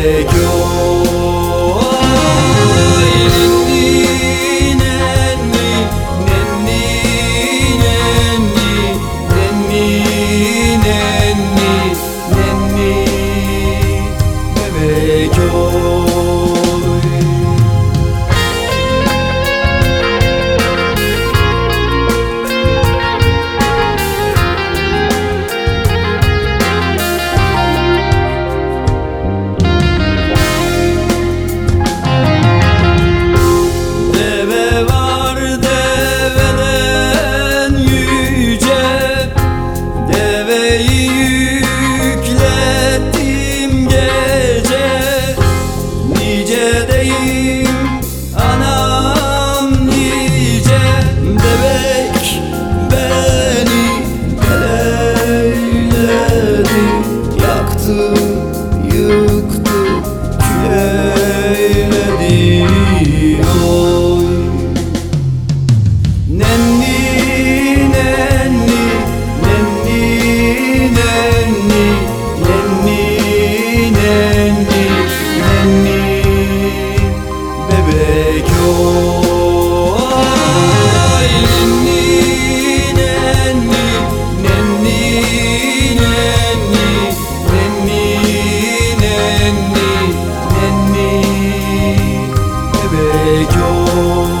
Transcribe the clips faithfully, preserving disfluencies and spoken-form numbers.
bebek oy. Nenni nenni nenni nenni nenni nenni nenni bebek oy. Yıktı, kül eyledi oy. Nenni nenni nenni nenni nenni nenni nenni bebek oy. Nenni nenni nenni nenni nenni nenni nenni bebek oy.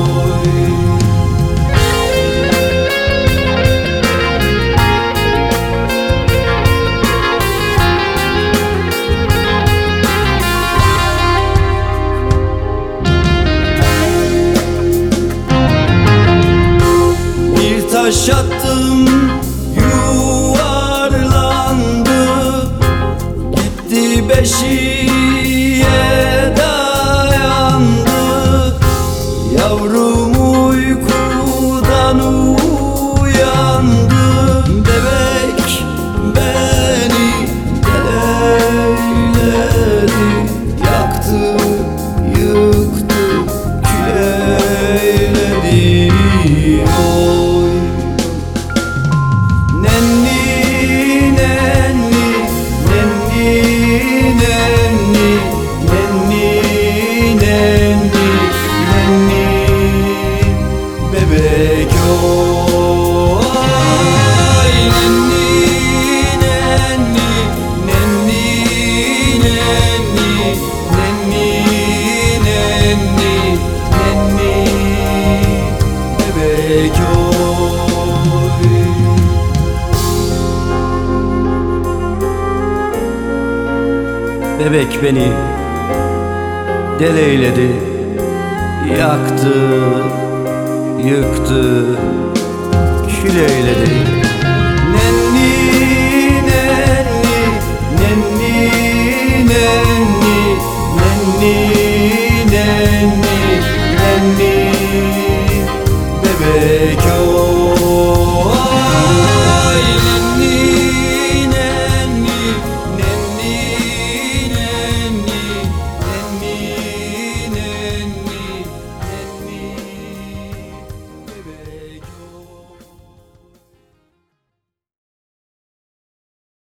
Bir taş attım, yuvarlandı, gitti beşiğe dayandı. Yavrum uykudan uyandı. Bebek beni deleyledi, yaktı, yıktı, kül eyledi oy. Nenni nenni nenni nenni nenni nenni nenni bebek oy. Nenni nenni nenni nenni nenni nenni nenni bebek oy. Bebek beni deleyledi, yaktı, yıktı, kül eyledi.